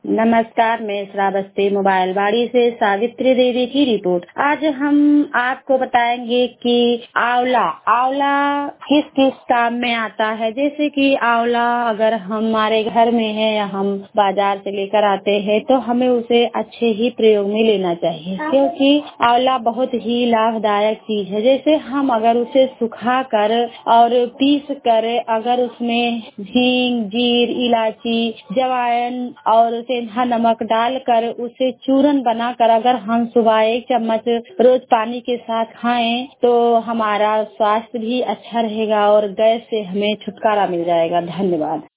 नमस्कार, मैं श्रावस्ती मोबाइल बाड़ी से सावित्री देवी की रिपोर्ट। आज हम आपको बताएंगे कि आंवला आंवला किस किस काम में आता है। जैसे कि आंवला अगर हमारे घर में है या हम बाजार से लेकर आते हैं तो हमें उसे अच्छे ही प्रयोग में लेना चाहिए, क्योंकि आंवला बहुत ही लाभदायक चीज है। जैसे हम अगर उसे सुखा कर और पीस कर अगर उसमें हींग, जीर, इलायची, जवाइन और सेंधा नमक डालकर उसे चूरन बनाकर अगर हम सुबह 1 चम्मच रोज पानी के साथ खाएं तो हमारा स्वास्थ्य भी अच्छा रहेगा और गैस से हमें छुटकारा मिल जाएगा। धन्यवाद।